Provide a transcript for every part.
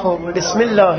خب بسم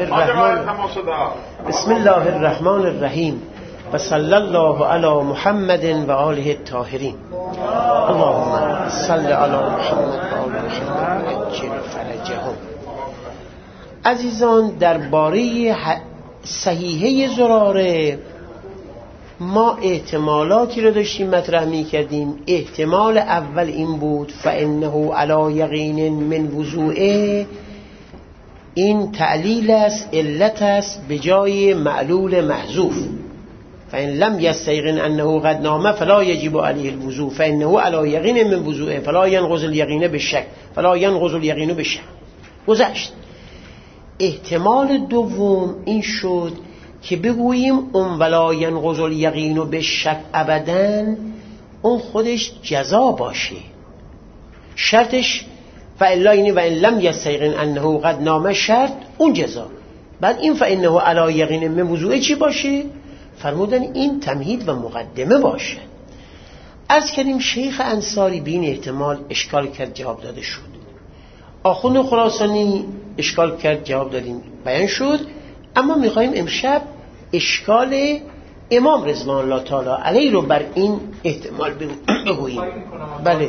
الله الرحمن الرحیم و صلی الله علی محمد و آله الطاهرین. اللهم صل علی محمد و آل محمد عجل فرجهم. عزیزان، درباره صحیحه زراره ما احتمالاتی رو داشتیم مطرح می کردیم. احتمال اول این بود فانه علی یقین من وضوعه، این تعلیل است، علت است به جای معلول محذوف. فان لم یستیقن انه قد نام فلا یجب علیه الوضوء فانه علی یقین من وضوعه فلا ینقض الیقین بالشک فلا ینقض الیقین بالشک. گذشت. احتمال دوم این شد که بگوییم اون ولا ینقض الیقین بالشک ابداً اون خودش جزا باشه، شرطش فالا یعنی و ان لم یستیقن انه قد نام شرط اون جزا. بعد این فانه علی یقین من وضوعه چی باشه؟ فرمودن این تمهید و مقدمه باشه. عرض کردیم شیخ انصاری بین احتمال اشکال کرد، جواب داده شد. آخوند خراسانی اشکال کرد، جواب دادیم، بیان شد. اما میخواییم امشب اشکال امام رضوان الله تعالی علیه رو بر این احتمال بگوییم. بله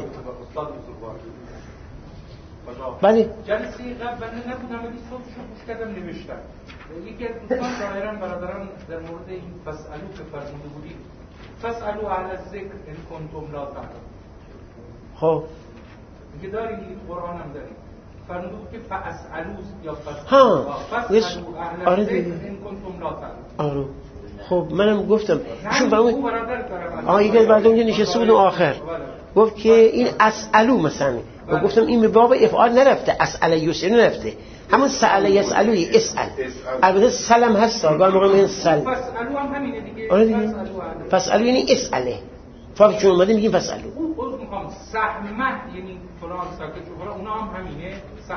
بله. جلسه قبل من نبودم ولی صوتشو گوش کردم نوشتم. یکی از دوستان ظاهرا برادران در مورد این فسألو که فرموده بودید، فسألو اهل الذکر ان کنتم لا تعلمون. خب که داریم این قرآن هم داریم. فرموده بود که فاسألو یا فسألو اهل الذکر ان کنتم لا تعلمون. آره. خب منم گفتم ایشون برامون یکی از بعد اونجا نشسته بود آخر گفت که این اسألو مثلا، و گفتم این به باب افعال نرفته، اسئله یسأل نرفته، همون سأله یسألوی اسأل. البته سلم هست آگاه موقع میگن سل. فسألو هم همینه دیگه. آره دیگه. فسألو یعنی اسأله. فقط چون اومده میگیم فسألو. اون میخوام سهمه یعنی فلان ساکت شو اونا هم همینه.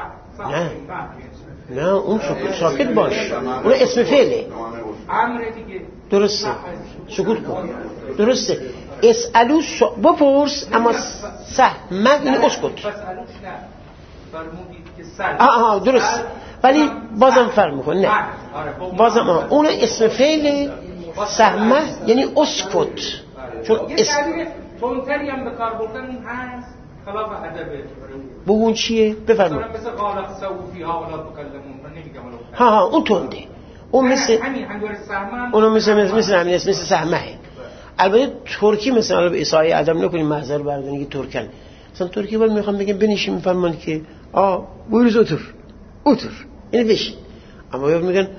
نه اون ساکت باش، اون اسم فعله. امر دیگه. درسته. سکوت کن. درسته. اسألو بپرس اما سهمه یعنی اسکت. فسألوش نه. فرمودید که سل. درست. ولی بازم فرق میکنه. نه بازم اون اسم فعل سهمه یعنی اسکت. چون تونتری هم به کار بردن اون هست خلاف ادبه. بگون چیه؟ بفرمایید. مثل قالت سوفی ها ولا تکلمون. نمیگم اون تونده. اون مثل همین هنگار سهمه. اونو مثل همین اسم مثل سهمه. البته ترکی مثلا به اسای ادب نکنیم محضر بردونی که ترکن. مثلا ترکی باید میخوام بگم بنشین میفرمان که بویروز otur یعنی بشین. اما یاد میگن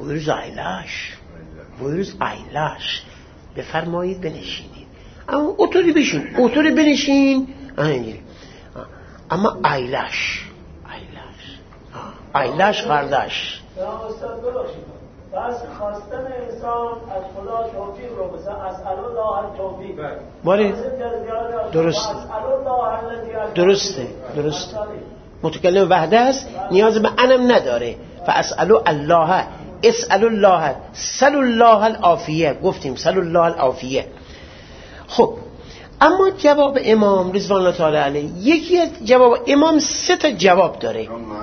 بویروز aylaş بفرمایید بنشینید. اما otur بشین، otur بنشین اینجوری. اما aylaş kardeş. بس خواستن انسان از خدا توفیق رو مثلا اسأل الله التوفیق. بله درسته. متکلم وحده است، نیاز به انم نداره. فاسأل الله، اسأل الله، سل الله العافیه. گفتیم سل الله العافیه. خب اما جواب امام رضوان الله تعالی علیه، یکی از جواب امام 3 تا جواب داره.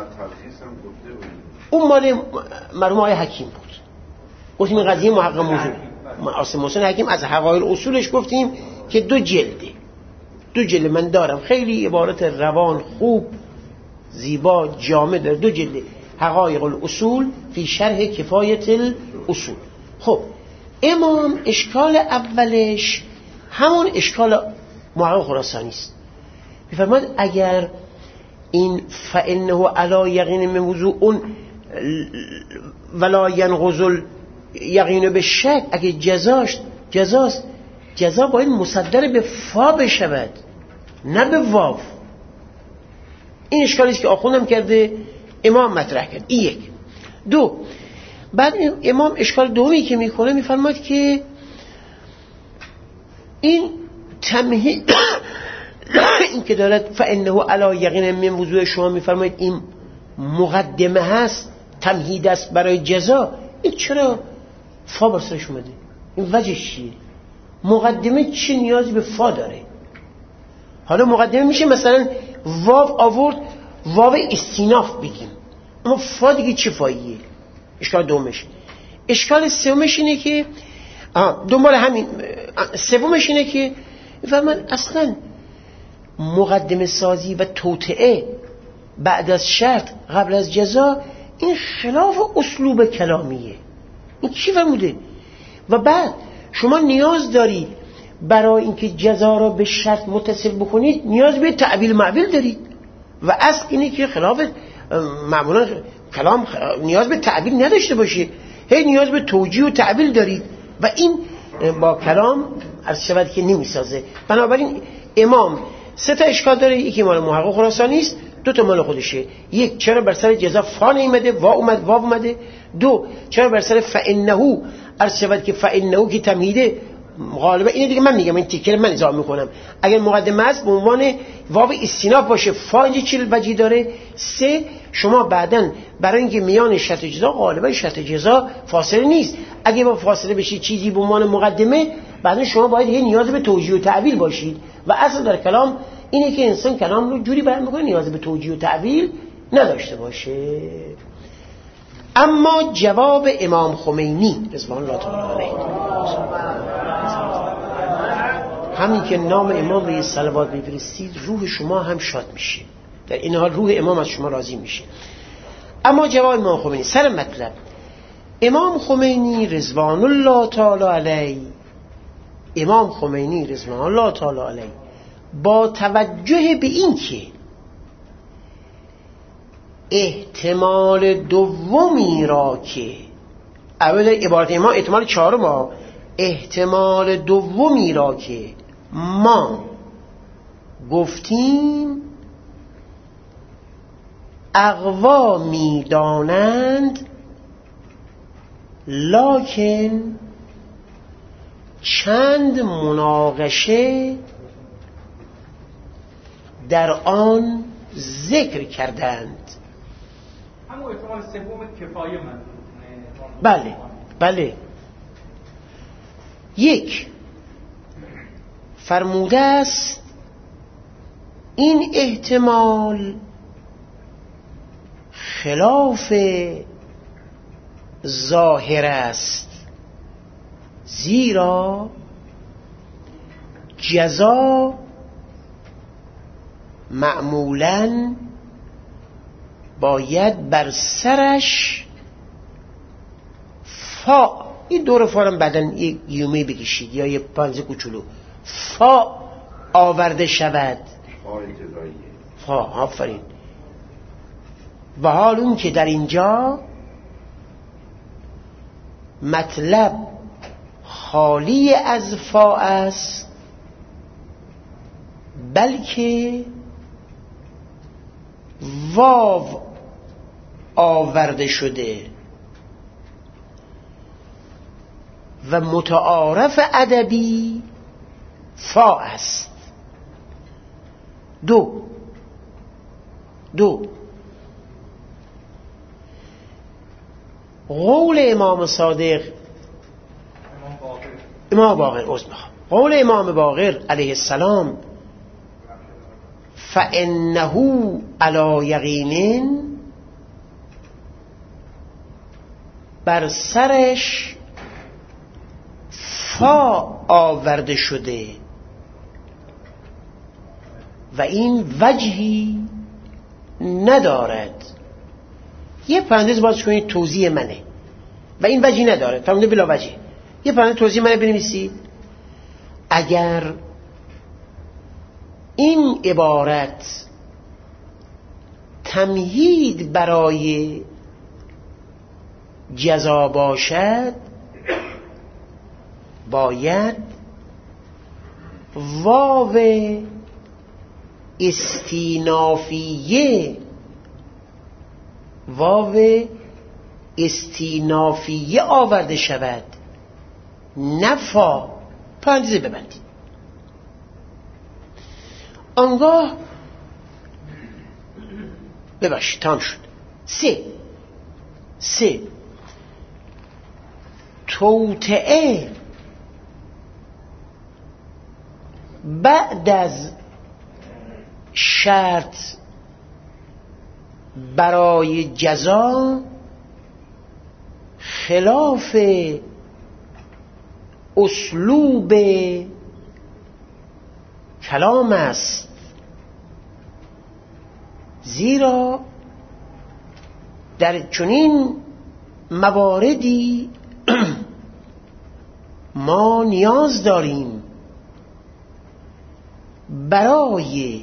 اون مال مرحوم آقای حکیم بود. گفتیم این قضیه محقق موضوع عاصم حسین حکیم از حقایق اصولش گفتیم که 2 جلد من دارم، خیلی عبارت روان خوب زیبا جامع داره. 2 جلد حقایق الاصول فی شرح کفایت الاصول. خب امام اشکال اولش همون اشکال محقق خراسانی است. می‌فرماید اگر این فانه علی یقین من وضوء اون ولا ینقض الیقین بالشک، اگه جزاست، جزا باید مصدر به فا بشود نه به واو. این اشکالی است که آخوندم کرده، امام مطرح کرد. این 1. 2 بعد امام اشکال دومی که میکنه میفرماید که این تمهید این که دارد فانه علی یقین من وضوء، شما میفرمایید این مقدمه هست، تمهید است برای جزا. این چرا فا بسرش اومده؟ این وجهش چیه؟ مقدمه چی نیازی به فا داره؟ حالا مقدمه میشه مثلا واو آورد، واو استیناف بگیم، اما فا دیگه چه فاییه؟ اشکال دومش. اشکال سومش اینه که دنبال همین سومش اینه که و من اصلا مقدمه سازی و توطئه بعد از شرط قبل از جزا این خلاف اسلوب کلامیه. این چی فرموده؟ و بعد شما نیاز دارید برای اینکه جزا را به شرط متصل بکنید نیاز به تعبیل معبیل دارید و اصل اینه که خلاف معمولا کلام نیاز به تعبیل نداشته باشه، هی نیاز به توجیه و تعبیل دارید و این با کلام عرض شود که نمیسازه. بنابراین امام سه تا اشکال داره، یکی مال محقق خراسانی است، دو تا مال خودشه. یک، چرا بر سر جزا فا نیامده واو اومده. دو، چرا بر سر فانه عرض شود که فانه که تمهیده غالبا اینه دیگه، من میگم این تیکر من اضافه میکنم، اگر مقدمه است به عنوان واو استیناف باشه فا اینجا چه وجهی داره. سه، شما بعدن برای اینکه میان شرط جزا غالبا شرط جزا فاصله نیست، اگه با فاصله بشه چیزی به عنوان مقدمه بعدن شما باید یه نیاز به توجیه و تعبیل باشید و اصل در کلام اینه که انسان کلام رو جوری بیان میکنه نیاز به توجیه و تعبیل نداشته باشه. اما جواب امام خمینی رضوان الله تعالی علیه، همین که نام امام به صلوات میفرستید روح شما هم شاد میشه، در این حال روح امام از شما راضی میشه. اما جواب امام خمینی سر مطلب، امام خمینی رضوان الله تعالی علیه، امام خمینی رضوان الله تعالی علیه با توجه به این که احتمال دومی را که اول عبارت امام احتمال چهارم، احتمال دومی را که ما گفتیم اقوا می دانند، لکن چند مناقشه در آن ذکر کردند. همون احتمال سوم کفایه من. بله. یک، فرموده است این احتمال خلاف ظاهر است، زیرا جزا معمولاً باید بر سرش فا، این دور فارم بعدن یک یومی بکشید یا یه پنزه کوچولو، فا آورده شود. فا آفرین. و حال اون که در اینجا مطلب خالی از فا است، بلکه واو آورده شده و متعارف ادبی فا است. دو قول امام صادق امام باقر قول امام باقر علیه السلام فانه علی یقین، بر سرش فا آورده شده و این وجهی ندارد. یه پرانتز باز کنید، توضیح منه و این وجهی نداره، فرموده بلا وجه. یه پرانتز توضیح منه بنویسید. اگر این عبارت تمهید برای جزا باشد، باید واو استینافیه آورده شود، نفا. پرانتز ببندید. آنگاه ببخشید تمام شد. سه توطئه بعد از شرط برای جزا خلاف اسلوب کلام است، زیرا در چنین مواردی ما نیاز داریم برای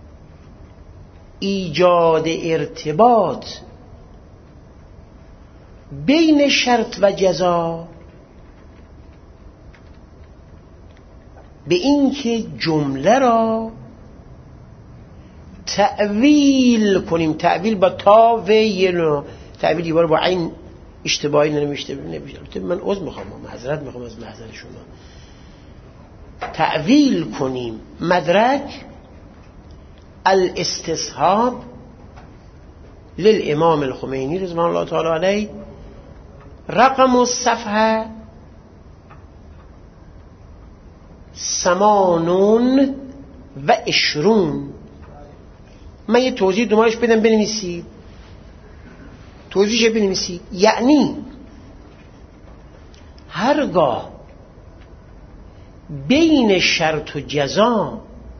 ایجاد ارتباط بین شرط و جزا به اینکه جمله را تأویل کنیم. تأویل با تا و ی، تأویل یه بار با عین اشتباهی نمیشه. من عذر میخوام، معذرت میخوام از محضر شما. تأویل کنیم. مدرک الاستصحاب للامام الخمینی رضوان الله تعالی علیه، رقم الصفحه 28. من یه توضیح دومارش بدم بنویسید، توضیحش بنویسید. یعنی هرگاه بین شرط و جزا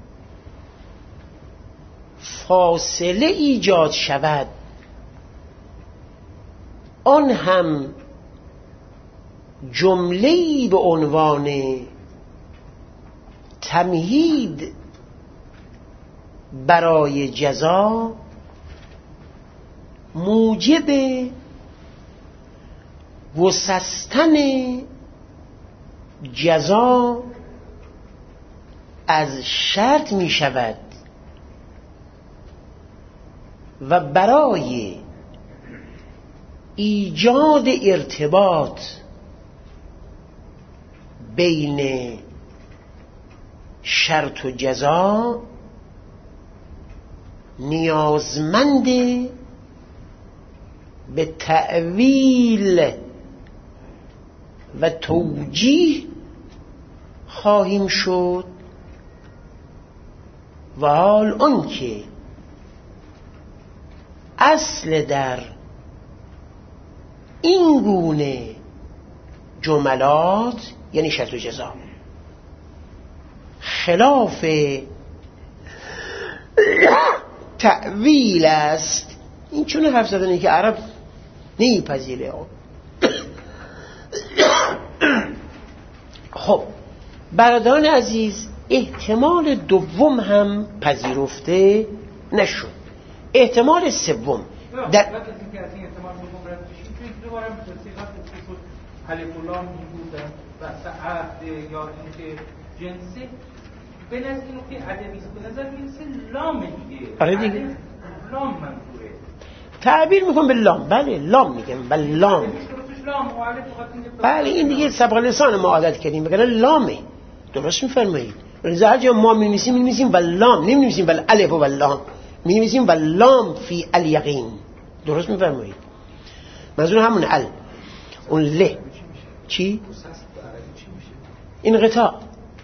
فاصله ایجاد شود، آن هم جمله‌ای به عنوان تمهید برای جزا، موجب گسستن جزا از شرط می شود و برای ایجاد ارتباط بین شرط و جزا نیازمند به تأویل و توجیه خواهیم شد. و حال آنکه اصل در این گونه جملات یعنی شرط و جزا خلاف تأویل است. این چون حرف زدنی که عرب نیپذیره. خب برادران عزیز، احتمال دوم هم پذیرفته نشد. احتمال سوم در حلفولام بودن و عهد یا اینکه جنسه به نظر اینو که ادبیست به نظر میرسه لام دیگه. آره دیگه لام منظوره. تعبیر میکنم به لام. بله لام میگم و لام. بله این دیگه سبق لسان ما عادت کردیم بگن لامه. درست میفرمایید. لذا هر جا ما می‌نویسیم و لام، نمی‌نویسیم و الف و لام، می‌نویسیم و لام فی الیقین. درست میفرمایید. منظور همون ال اون ل چی؟ انقطاع.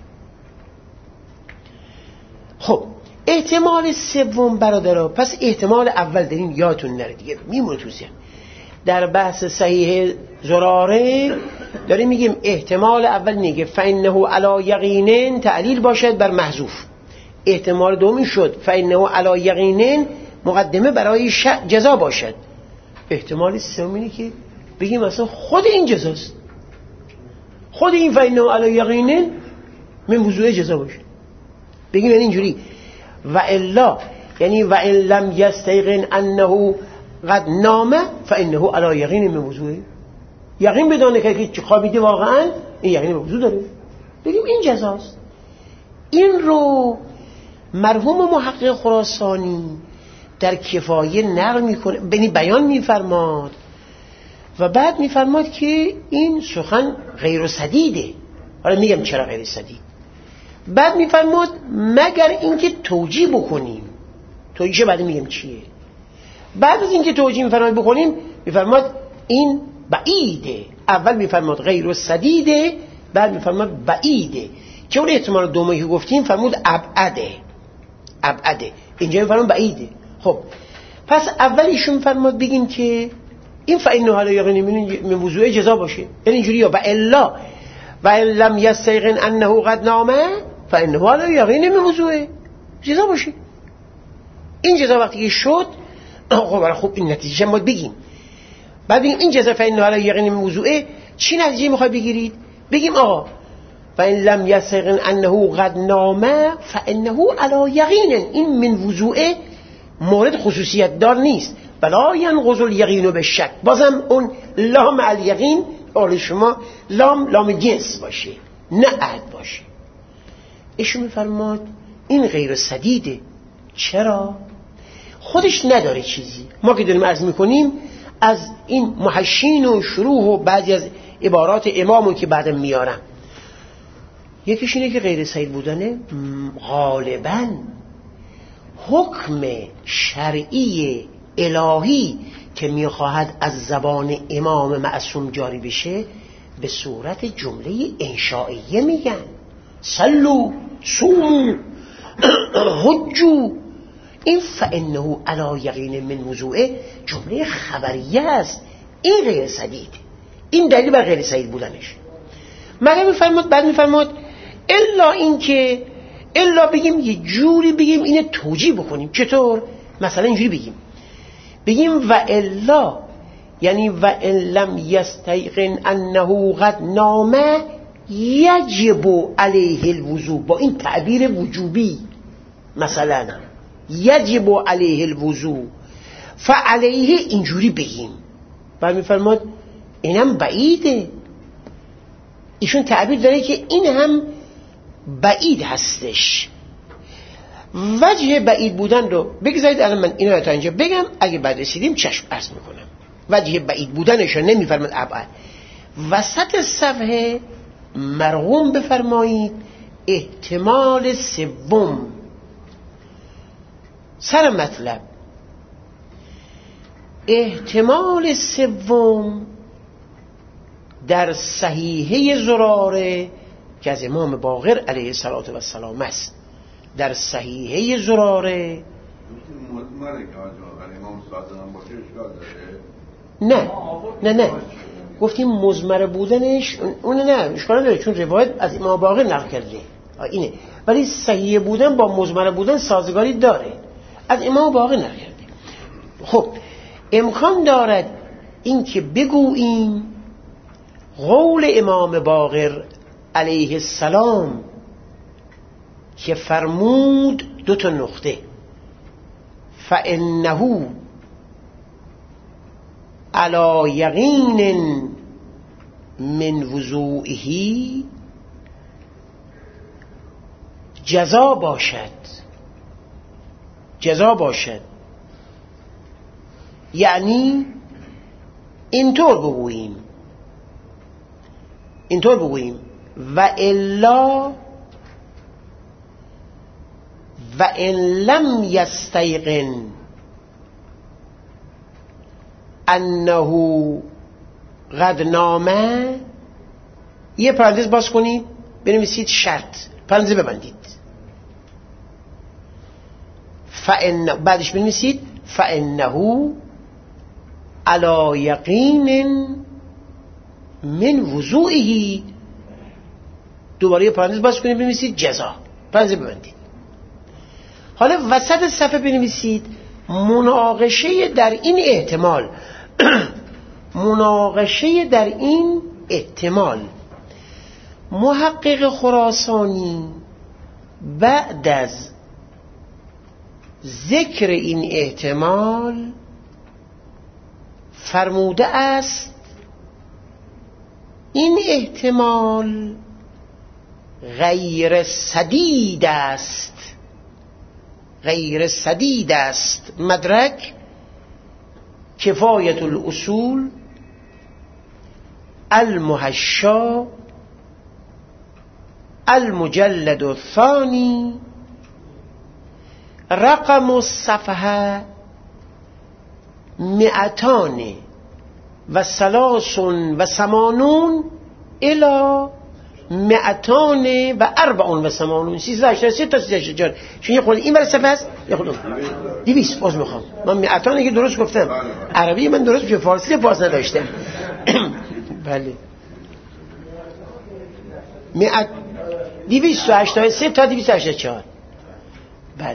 خب احتمال سوم برادرها، پس احتمال اول داریم یادتون نره دیگه میمونه تو ذهن. در بحث صحیح زراره داریم میگیم احتمال اول میگه فانه علی یقین تعلیل باشد بر محذوف. احتمال دومی شد فانه علی یقین مقدمه برای جزا باشد. احتمال سوم اینه که بگیم اصلا خود این جزاست، خود این فانه علی یقین من موضوع جزا باشه. بگیم یعنی اینجوری و الا یعنی و ان لم یستیقن انه قد نامه فانه علی یقین من موضوع. یقین بدونه که خوابیده واقعا، این یقین موضوع داره. بگیم این جزاست. این رو مرحوم محقق خراسانی در کفایه نقل میکنه، یعنی بیان میفرماد و بعد میفرماد که این سخن غیر سدیده. حالا میگم چرا غیر سدید. بعد میفرماد مگر اینکه توجیه بکنیم. توجیه بعد میگم چیه. بعد از اینکه توجیه میفرماد بکنیم میفرماد این بعیده. اول میفرماد غیر سدیده، بعد میفرماد بعیده. که اون احتمال دومی که گفتیم فرمود ابعده. اینجا میفرماد بعیده. خب پس اول ایشون فرمود بگیم که این فإنه علی یقین من وضوء جزا باشه، یعنی اینجوری یا و الا و ان لم یستیقن انه قد نام فإنه علی یقین من وضوء جزا باشه. این جزا وقتی که شد خب این نتیجه ما بگیم. بعد بگیم این جزا فإنه علی یقین من وضوء چی نتیجه میخواد بگیرید؟ بگیم آقا فإن لم یستیقن انه قد نام فإنه علی یقین، این من وضوء مورد خصوصیت دار نیست، بلا ینقض الیقین بالشک، بازم اون لام الیقین حال شما لام جنس باشه نه عهد باشه. ایشون میفرماد این غیر سدیده. چرا؟ خودش نداره چیزی. ما که داریم عرض میکنیم از این محشین و شروح و بعضی از عبارات امامو که بعدم میارم، یکیش اینه که غیر سدید بودنه غالباً حکم شرعی الهی که میخواهد از زبان امام معصوم جاری بشه به صورت جمله انشائیه میگن صلو صومو حجو. این فإنه علی یقین من وضوء جمله خبریه است، این غیر سدید، این دلیل بر غیر سدید بودنش. مگر میفرماد بعد میفرماد الا این که الا بگیم یه جوری بگیم اینه توجیه بکنیم. چطور؟ مثلا اینجوری بگیم و الا یعنی و ان لم یستیقن انه قد نام یجب علیه الوضوء، با این تعبیر وجوبی مثلا یجب علیه الوضوء فعلیه اینجوری بگیم. بعد میفرماد اینم بعیده. ایشون تعبیر داره که این هم بعید هستش. وجه بعید بودن رو بگذارید الان من اینو تا اینجا بگم، اگه بعد رسیدیم چشم عرض میکنم. وجه بعید بودنش رو نمیفرماد ابعد. وسط صفحه مرغوم بفرمایید احتمال سوم سر مطلب. احتمال سوم در صحیحه زراره که از امام باقر علیه السلام است. در صحیحه زراره نه گفتیم مزمر بودنش اون نه اشکال نداره چون روایت از امام باقر نقل کرده اینه، ولی صحیح بودن با مزمر بودن سازگاری داره، از امام باقر نقل کرده. خب امکان دارد این که بگوییم قول امام باقر علیه السلام که فرمود دو تا نقطه فإنه علی یقین من وضوئه جزا باشد، یعنی اینطور بگوییم و الا و ان لم یستیقن انه قد نامه، یه پرانتز باز کنید بنویسید شرط، پرانتز ببندید، بعدش بنویسید فإنه علی یقین من وضوئه، دوباره یه پرانتز باز کنید بنویسید جزا، پرانتز ببندید. حالا وسط صفحه بنویسید مناقشه در این احتمال مناقشه در این احتمال. محقق خراسانی بعد از ذکر این احتمال فرموده است این احتمال غیر سدید است. مدرک کفایت الاصول المحشا المجلد الثانی رقم الصفحه 283 الی 200 و 84 383 تا 384. چون یه خود این برای صفحه است، یه خود 200. عذر میخوام، من 200 که درست گفتم، عربی من درست به فارسی پاس نداشتم. بله 283 تا 284. بله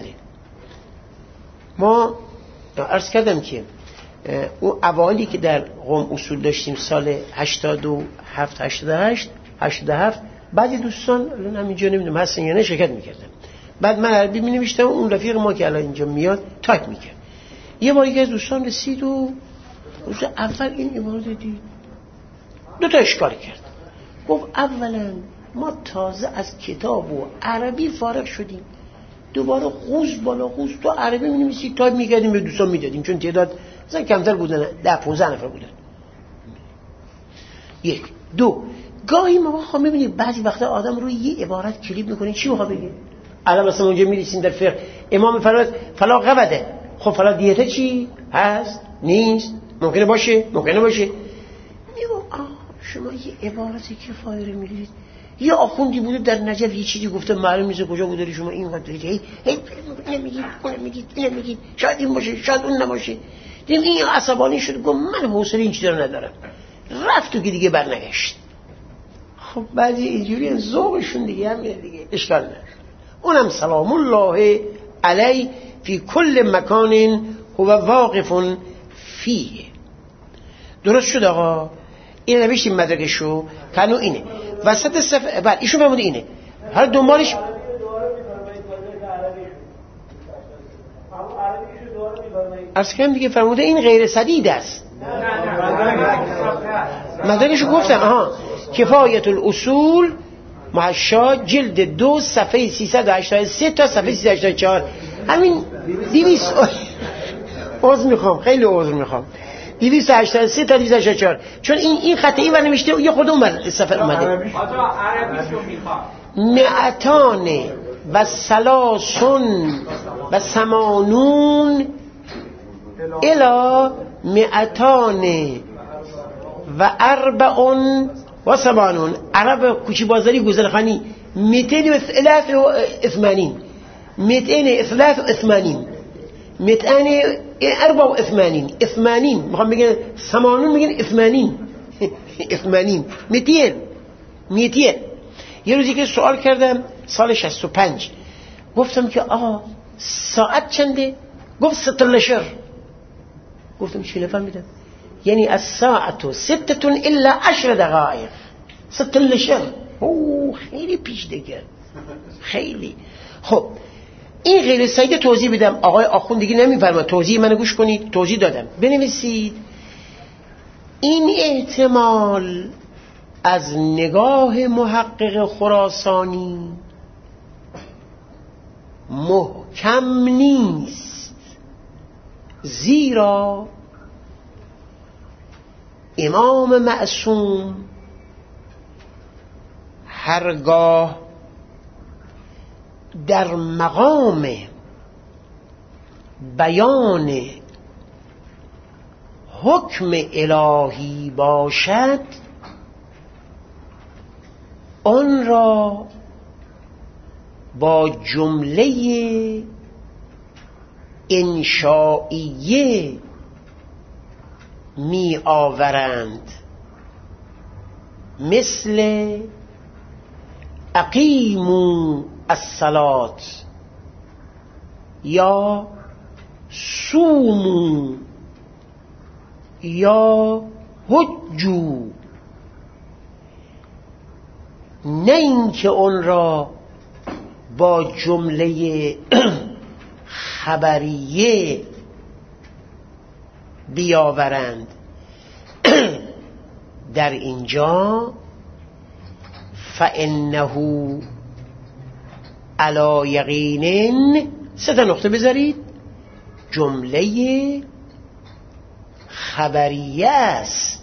ما عرض کردم که اون اوایلی که در قم اصول داشتیم سال 87 88 بعضی دوستان الان همینجا نمیدونم هستن یا نه شرکت میکردن. بعد من عربی می نوشتم، اون رفیق ما که الان اینجا میاد تایپ میکرد. یه بار یکی از دوستان رسید و روز اول این عبارت دید، دو تا اشکال کرد. گفت اولا ما تازه از کتاب و عربی فارغ شدیم، دوباره قوز بالا قوز تو عربی می نویسید تایپ میکردیم به دوستان میدادیم، چون تعداد مثلا کمتر بودن، 10-15 نفر بودن. یک. دو، گاهی ما خواهم ببینید بعضی وقتا آدم روی یه عبارت کلیپ میکنه چی میخواد بگه. الان مثلا اونجا میرسیم در فقه امام فرمود فلا قبده، خب فلا دیته چی هست نیست، ممکنه باشه ممکنه باشه. میگم شما یه عبارت کفایه رو میگیرید، یه آخوندی بوده در نجف یه چیزی گفته معلوم نیست کجا بوده، شما اینقدر دارید هی اینو میگید شاید این باشه شاید اون نباشه. دیدم این عصبانی شد، گفت من حوصله این چیزا رو ندارم، رفت تو که دیگه برنگشت. خب بعضی اینجوری ذوقشون دیگه هم دیگه اشکال نداره. اونم سلام الله علی فی کل مکان هو واقف فیه. درست شد آقا؟ این نوشتیم مدرکشو کنو اینه وسط صفحه. بعد ایشون فرموده اینه هر دنبالش عرض کنم دیگه، فرموده این غیر سدید است. مدرکشو گفتم کفایت الاصول محشا جلد 2 صفحه 383 تا صفحه 384. همین 200 عذر میخوام، خیلی عذر میخوام، 283 تا 284. چون این خط این ور نوشته یه خود اون صفحه اومده. عربیشو میخوام 283 الی 284. عرب کوچی بازاری گوزنخانی 283 284 میخوام بگن 80 میگن 80 200. یه روزی که سوال کردم سال 65 گفتم که ساعت چنده؟ گفت 16. گفتم چی نفهمیدم؟ یعنی الساعت 6 الا 10 دقائق 16. خیلی پیش دیگه خیلی. خب این غیر سعید توضیح بدم، آقای آخوند دیگه نمیفرماد، توضیح منو گوش کنید. توضیح دادم بنویسید این احتمال از نگاه محقق خراسانی محکم نیست، زیرا امام معصوم هرگاه در مقام بیان حکم الهی باشد آن را با جمله انشائیه می آورند، مثل اقیموا الصلاة یا صوموا یا حجوا، نه اینکه اون را با جمله خبریه بیاورند. در اینجا فإنه علی یقین 3 نقطه بذارید، جمله خبریه است.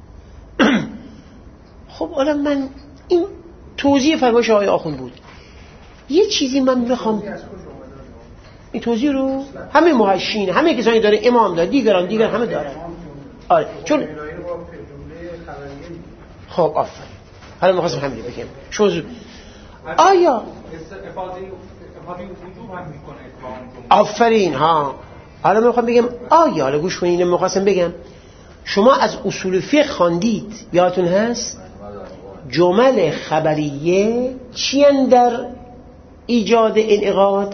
خب الان من این توضیح فرمایش آقای آخوند بود. یه چیزی من میخوام این توضیح رو همه محشین همه کسانی داره، امام داره، دیگر همه داره. آره چون خب آفرین حالا می‌خواستم همین بگم شما آیا افاده وجوب هم میکنه آفرین ها. حالا میخوام بگم آیا، حالا گوش کنید، میخواستم بگم شما از اصول فقه خواندید، یادتون هست جمل خبریه چی در ایجاد انعقاد؟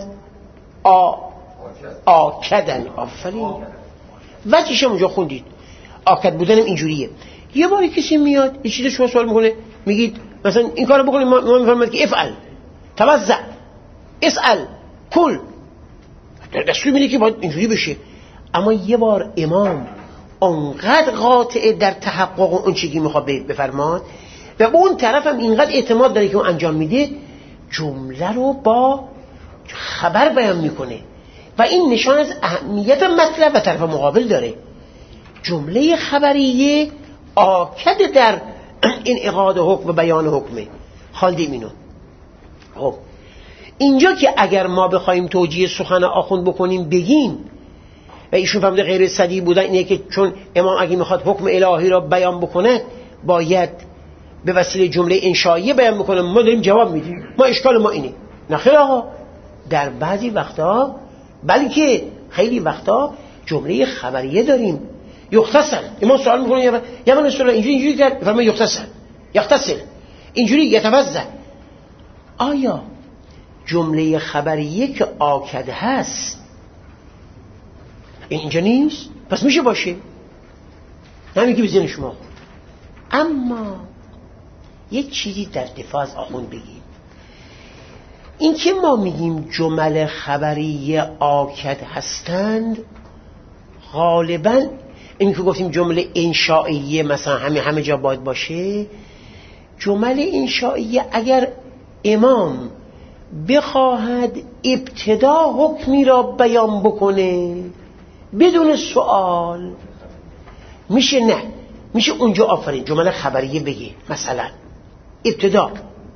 آکدن. آفرین. وجهش اونجا خوندید آکد بودنم اینجوریه. یه باری کسی میاد یه چیز شما سوال میکنه، میگید مثلا این کارو بکنید، ما میفهمید که افعل، توزع، اسأل، کل، دستور میده که باید اینجوری بشه. اما یه بار امام انقدر قاطعه در تحقق اون چیزی میخواد بفرماد و اون طرف هم اینقدر اعتماد داره که اون انجام میده، جمله رو با خبر بیان میکنه و این نشان از اهمیت مطلب و طرف مقابل داره. جمله خبریه آکد در انعقاد حکم و بیان حکمه. خالدیم اینو. خب اینجا که اگر ما بخوایم توجیه سخن آخوند بکنیم بگیم و ایشون فهمده غیر صدی بودن اینه که چون امام اگه میخواد حکم الهی را بیان بکنه باید به وسیله جمله انشائیه بیان بکنه، ما داریم جواب میدیم، ما اشکال ما اینه. نخیر آقا، در بعضی وقتا بلکه خیلی وقتا جمله خبریه داریم. یختصر، امام سوال میکنه یا من رسول الله اینجوری کرد، فرما یختصر، یختصر، اینجوری یتوزع. آیا جمله خبریه که آکد هست اینجا نیست؟ پس میشه باشه، همین که بزن شما. اما یک چیزی در دفاع از آخوند بگیم، این که ما میگیم جمله خبریه آکد هستند، غالبا این که گفتیم جمله انشائیه مثلا همه جا باید باشه، جمله انشائیه اگر امام بخواهد ابتدا حکمی را بیان بکنه بدون سوال میشه؟ نه، میشه اونجا آفرین جمله خبریه بگه، مثلا ابتدا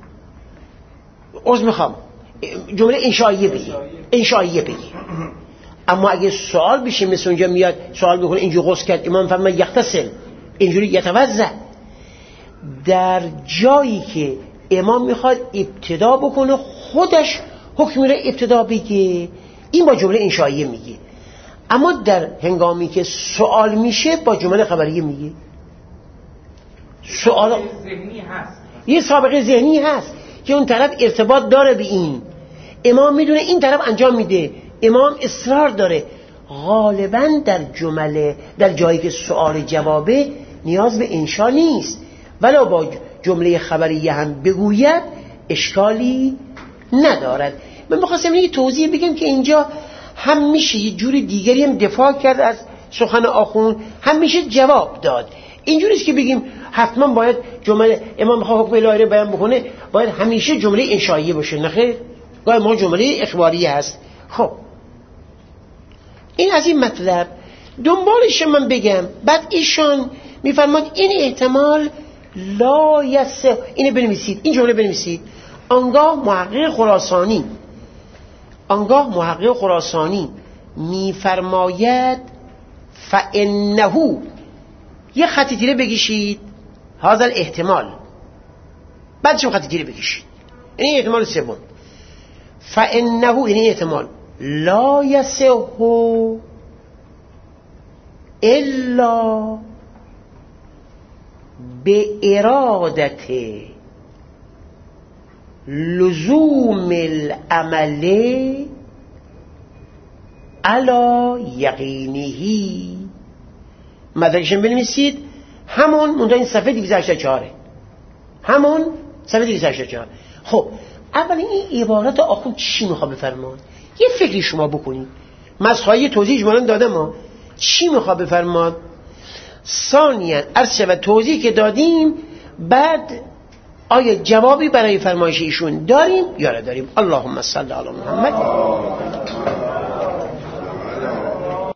میخوام جمله انشائیه بگه. اما اگه سوال بشه مثل اونجا میاد سوال بکنه اینجوری غسل کرد، امام فرما یغتسل، اینجوری یتوزع. در جایی که امام میخواد ابتدا بکنه خودش حکمی را ابتدا بگه، این با جمله انشائیه میگه. اما در هنگامی که سوال میشه با جمله خبریه میگه. سوال ذهنی هست، یه سابقه ذهنی هست که اون طرف ارتباط داره به این، امام میدونه این طرف انجام میده، امام اصرار داره. غالبا در جمله در جایی که سوال جوابه نیاز به انشا نیست، ولی با جمله خبریه هم بگوید اشکالی ندارد. من می‌خواستم یه توضیح بگم که اینجا هم میشه یه جوری دیگری هم دفاع کرد از سخن آخوند، هم میشه جواب داد. اینجوریست که بگیم حتما باید جمله امام میخواد حکم الهی رو بیان بکنه باید همیشه جمله انشائیه باشه. نخیر، گاهی ما جمله اخباریه هست. خب این از این مطلب. دنبالش من بگم بعد ایشان میفرماد این احتمال لا یسه، اینو بنویسید، این جمله بنویسید. آنگاه محقق خراسانی میفرماید فانه، یه خطی تیره بکشید، هذا الاحتمال، بعدش خطی تیره بکشید، این احتمال سوم. فانه این احتمال لا یسه الا به ارادت لزوم العمل علی یقینه. مدرکشم بنویسید، همون منتها این صفحه 284، همون صفحه 284. خب اول این عبارت آخوند چی میخواد بفرماد؟ یه فکری شما بکنید. مسخایی توضیح جمعان دادم ما چی میخواد بفرماد؟ ثانیاً عرض و توضیح که دادیم، بعد آیا جوابی برای فرمایش ایشون داریم یا نداریم؟ اللهم صل علی محمد.